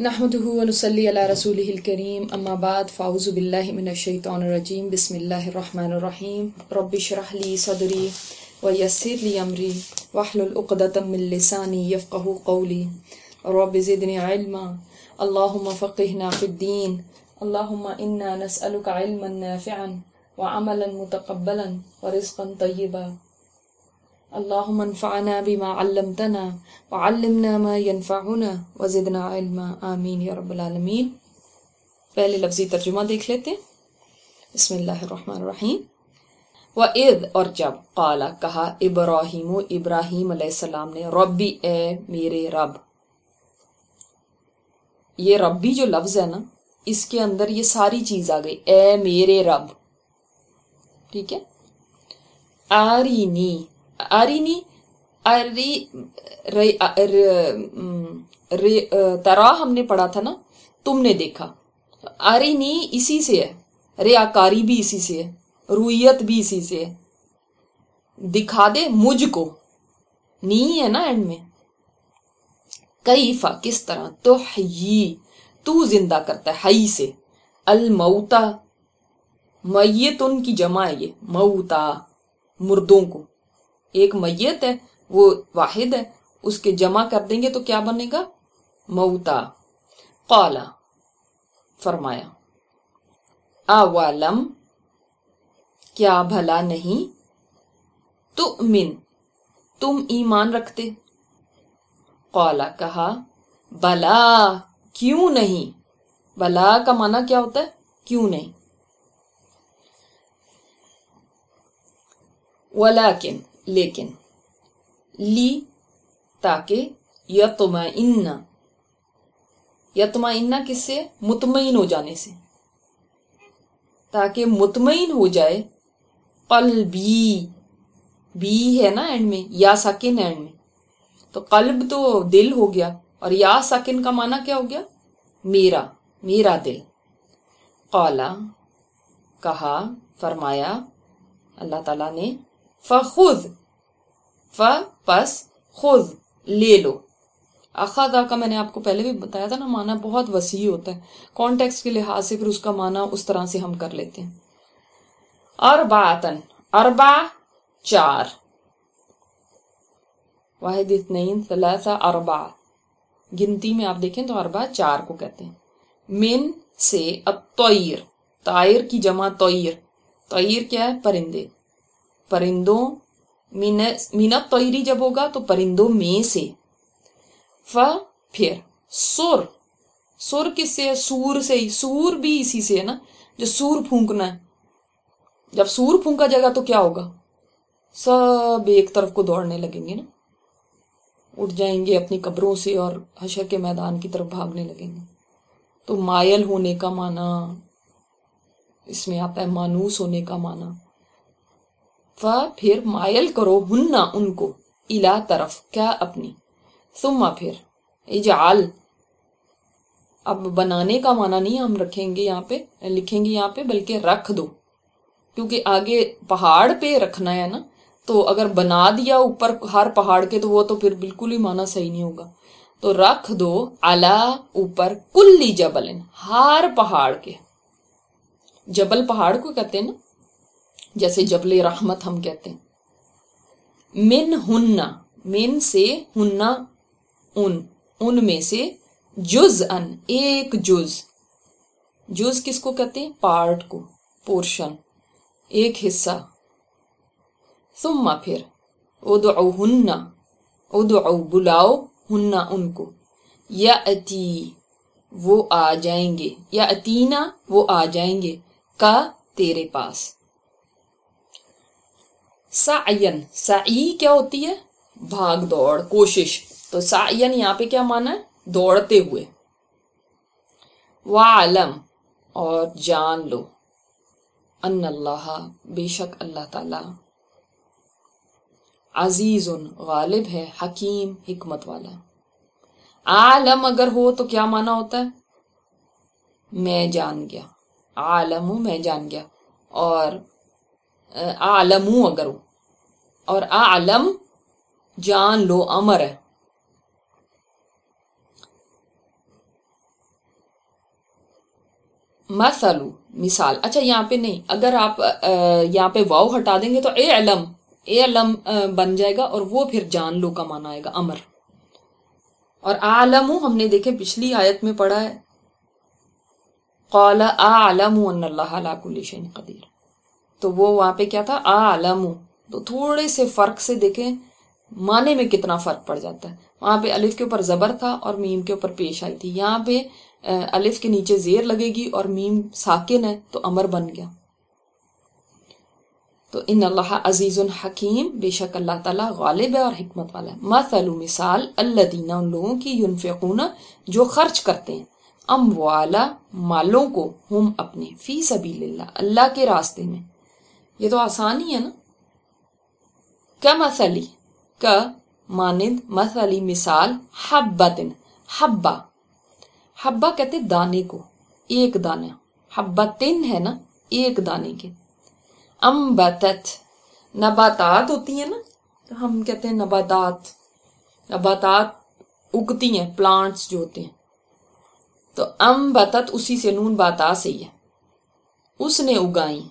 نحمده ونصلي على رسوله الكريم اما بعد فاعوذ بالله من الشيطان الرجيم بسم الله الرحمن الرحيم رب اشرح لي صدري ويسر لي امري واحلل عقدة من لساني يفقهوا قولي رب زدني علما اللهم فقهنا في الدين اللهم انا نسألك علما نافعا وعملا متقبلا ورزقا طيبا اللهم انفعنا بما علمتنا وعلمنا ما ينفعنا وزدنا علما آمین یا رب العالمین۔ پہلے لفظی ترجمہ دیکھ لیتے ہیں۔ بسم اللہ الرحمن الرحیم۔ وَإِذْ اور جب قالا کہا ابراہیم علیہ السلام نے ربی اے میرے رب۔ یہ ربی جو لفظ ہے نا اس کے اندر یہ ساری چیز آ گئی، اے میرے رب، ٹھیک ہے۔ آرینی ترا ہم نے پڑھا تھا نا، تم نے دیکھا، آرینی اسی سے ہے، ریاکاری بھی اسی سے ہے، رویت بھی اسی سے ہے، دکھا دے مجھ کو، نی ہے نا اینڈ میں، کیفا کس طرح، تحیی تو زندہ کرتا ہے، حی سے، الموتا میتن کی جمع ہے، یہ موتا مردوں کو، ایک میت ہے وہ واحد ہے، اس کے جمع کر دیں گے تو کیا بنے گا، موتا۔ قالا فرمایا، اولم کیا بھلا نہیں، تؤمن تم ایمان رکھتے، قالا کہا، بلا کیوں نہیں، بلا کا معنی کیا ہوتا ہے، کیوں نہیں، ولیکن لیکن، لی تاکہ، یطمئن کس سے، مطمئن ہو جانے سے، تاکہ مطمئن ہو جائے، قلبی بی ہے نا اینڈ میں، یا ساکن اینڈ میں، تو قلب تو دل ہو گیا، اور یا ساکن کا معنی کیا ہو گیا، میرا دل۔ قالا کہا، فرمایا اللہ تعالیٰ نے، فخذ پس خذ لے لو، اخذا کا میں نے آپ کو پہلے بھی بتایا تھا نا معنی بہت وسیع ہوتا ہے، کانٹیکسٹ کے لحاظ سے پھر اس کا معنی اس طرح سے ہم کر لیتے ہیں۔ اربعتن، اربع چار، واحد اثنین ثلاثہ اربع، گنتی میں آپ دیکھیں تو اربع چار کو کہتے ہیں۔ من سے، الطیر طائر کی جمع طیر، طیر کیا ہے، پرندے، پرندوں، من الطیری جب ہوگا تو پرندوں میں سے، پھر سر کس سے ہے، سور سے ہی، سور بھی اسی سے ہے نا، جو سور پھونکنا ہے، جب سور پھونکا جائے گا تو کیا ہوگا، سب ایک طرف کو دوڑنے لگیں گے نا، اٹھ جائیں گے اپنی قبروں سے اور حشر کے میدان کی طرف بھاگنے لگیں گے، تو مائل ہونے کا معنی اس میں آتا ہے، مانوس ہونے کا معنی، پھر مائل کرو، ہننا ان کو، الا طرف، کیا اپنی، ثم پھر، اجعل اب بنانے کا معنی نہیں ہم لکھیں گے یہاں پہ بلکہ رکھ دو، کیونکہ آگے پہاڑ پہ رکھنا ہے نا، تو اگر بنا دیا اوپر ہر پہاڑ کے تو وہ تو پھر بالکل ہی معنی صحیح نہیں ہوگا، تو رکھ دو، علا اوپر، کلی جبل ہر پہاڑ کے، جبل پہاڑ کو کہتے ہیں نا، جیسے جبل رحمت ہم کہتے ہیں، من سے، ہننا ان میں سے، جزءن ایک جز کس کو کہتے ہیں، پارٹ کو، پورشن، ایک حصہ، ثم پھر، ادعو بلاؤ، ہننا ان کو، یاتی وہ آ جائیں گے، یاتینا وہ آ جائیں گے، کا تیرے پاس، سعین سعی کیا ہوتی ہے، بھاگ دوڑ، کوشش، تو سعین یہاں پہ کیا مانا ہے، دوڑتے ہوئے، وعلم اور جان لو، ان اللہ بے شک اللہ تعالی، عزیز غالب ہے، حکیم حکمت والا۔ عالم اگر ہو تو کیا مانا ہوتا ہے، میں جان گیا، عالم میں جان گیا، اور اعلمو اگر ہو، اور اعلم جان لو امر ہے، مثل مثال. اچھا یہاں پہ نہیں، اگر آپ یہاں پہ واو ہٹا دیں گے تو اے علم بن جائے گا، اور وہ پھر جان لو کا معنی آئے گا، امر. اور اعلم ہم نے دیکھے پچھلی آیت میں پڑھا ہے، قال اعلم ان اللہ علی کل شیء قدیر، تو وہ وہاں پہ کیا تھا، اعلم. تو تھوڑے سے فرق سے دیکھیں معنی میں کتنا فرق پڑ جاتا ہے. وہاں پہ الف کے اوپر زبر تھا اور میم کے اوپر پیش آئی تھی، یہاں پہ الف کے نیچے زیر لگے گی اور میم ساکن ہے تو امر بن گیا. تو ان اللہ عزیز حکیم، بے شک اللہ تعالیٰ غالب ہے اور حکمت والا ہے. مثل مثال الذین، ان لوگوں کی، ينفقون جو خرچ کرتے ہیں، اموالا مالوں کو، ہم اپنے، فی سبیل اللہ اللہ کے راستے میں. یہ تو آسان ہی ہے نا. کمثلی، کا مانند، مثلی مثال، حبتن، حبہ کہتے دانے کو، ایک دانہ، حبتن ہے نا ایک دانے کے. انبتت، نباتات ہوتی ہیں نا، تو ہم کہتے ہیں نباتات اگتی ہیں، پلانٹس جو ہوتے ہیں. تو انبتت اسی سے، نون باتا سے ہی ہے، اس نے اگائیں.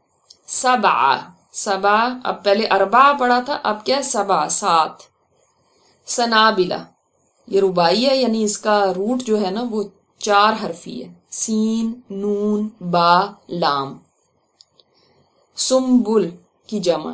سبع، اب پہلے اربع پڑھا تھا، اب کیا ہے، سبع، 7. سنابلہ، یہ رباعی ہے، یعنی اس کا روٹ جو ہے نا وہ 4 حرفی ہے، سین نون با لام. سنبل کی جمع،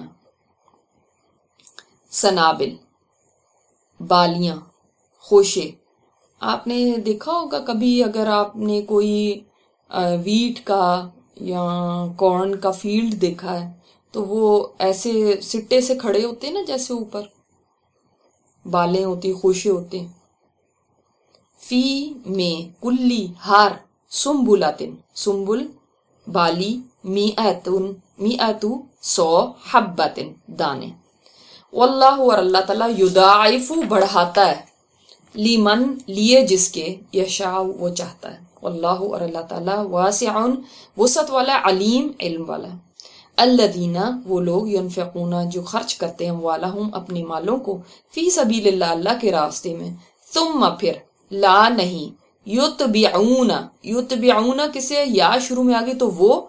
سنابل، بالیاں، خوشے. آپ نے دیکھا ہوگا کبھی اگر آپ نے کوئی ویٹ کا یا کارن کا فیلڈ دیکھا ہے تو وہ ایسے سٹے سے کھڑے ہوتے ہیں نا، جیسے اوپر بالیں ہوتی، خوشے ہوتے ہیں. فی میں، کلی، ہر، سنبلاتن، سنبل بالی، میعتن، میعتو 100، حبتن دانے. واللہ، اور اللہ تعالیٰ، یضاعف بڑھاتا ہے، لیمن لیے جس کے، یشاء وہ چاہتا ہے. واللہ، اور اللہ تعالیٰ، واسع وسعت والا، علیم علم والا. الذین، وہ لوگ، ینفقون جو خرچ کرتے ہیں، اموالہم اپنے مالوں کو، فی سبیل اللہ اللہ کے راستے میں، ثم پھر، لا نہیں، یتبعون کسے، یا شروع میں آگے تو وہ،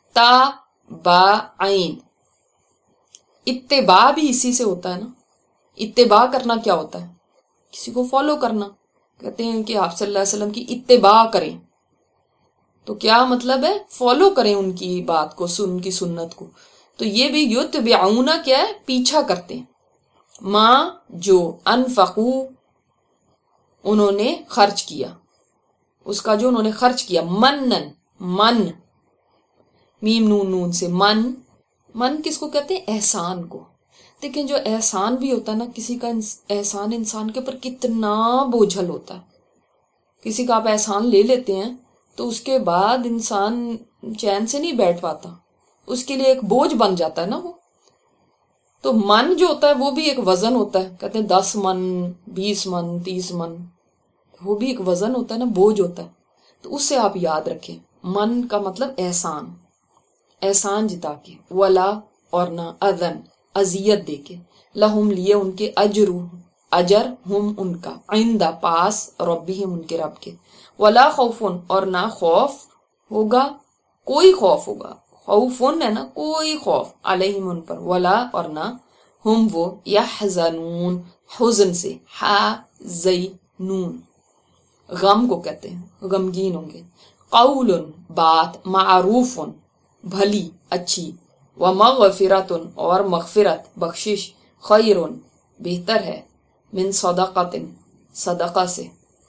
تابعین، اتباع بھی اسی سے ہوتا ہے نا. اتباع کرنا کیا ہوتا ہے، کسی کو فالو کرنا. کہتے ہیں کہ آپ صلی اللہ علیہ وسلم کی اتباع کریں، تو کیا مطلب ہے، فالو کریں ان کی بات کو، ان کی سنت کو. تو یہ بھی یتبعون کیا ہے، پیچھا کرتے ہیں. ما جو، انفقو انہوں نے خرچ کیا، اس کا جو انہوں نے خرچ کیا، منن، من، میم نون نون سے، من کس کو کہتے ہیں، احسان کو. دیکھیں جو احسان بھی ہوتا ہے نا، کسی کا احسان انسان کے اوپر کتنا بوجھل ہوتا ہے. کسی کا آپ احسان لے لیتے ہیں تو اس کے بعد انسان چین سے نہیں بیٹھ پاتا، اس کے لیے ایک بوجھ بن جاتا ہے نا وہ. تو من جو ہوتا ہے وہ بھی ایک وزن ہوتا ہے، کہتے ہیں 10 من 20 من 30 من، وہ بھی ایک وزن ہوتا ہے نا، بوجھ ہوتا ہے. تو اس سے آپ یاد رکھیں، من کا مطلب احسان، احسان جتا کے. ولا، اور نہ، اذن، اذیت دے کے. لہم، لیے ان کے، اجر، ہم ان کا، عند پاس، ربہم ان کے رب کے. ولا خوف، اور نہ خوف ہوگا، کوئی خوف ہوگا، خوفن ہے نا کوئی خوف، علیہم ان پر، ولا، اور نہ، ہم وہ، یحزنون حزن سے، حزنون غم کو کہتے ہیں، غمگین ہوں گے. قول، بات، معروف بھلی اچھی، ومغفرت، اور مغفرت بخشش، خیر بہتر ہے، من صدقۃ صدقہ سے.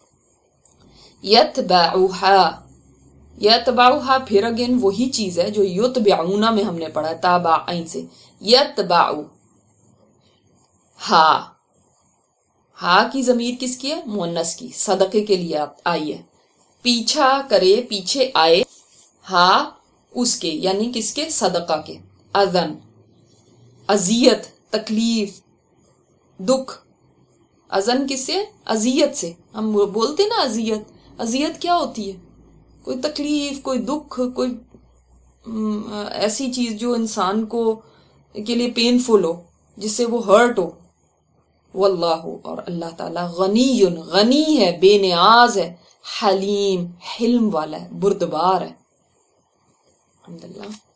یتبعوہا پھر اگین وہی چیز ہے جو یتبعون میں ہم نے پڑھا ہے، تابعین سے. یتبعو، ہا کی ضمیر کس کی ہے، مؤنث کی، صدقے کے لیے آئی ہے. پیچھا کرے، پیچھے آئے، ہا اس کے، یعنی کس کے، صدقہ کے. اذن، اذیت، تکلیف، دکھ. اذن کس سے، اذیت سے. ہم بولتے نا اذیت کیا ہوتی ہے، کوئی تکلیف، کوئی دکھ، کوئی ایسی چیز جو انسان کو کے لیے پینفل ہو، جس سے وہ ہرٹ ہو. واللہ، اور اللہ تعالیٰ، غنی ہے، بے نیاز ہے، حلیم، حلم والا ہے، بردبار ہے. الحمدللہ.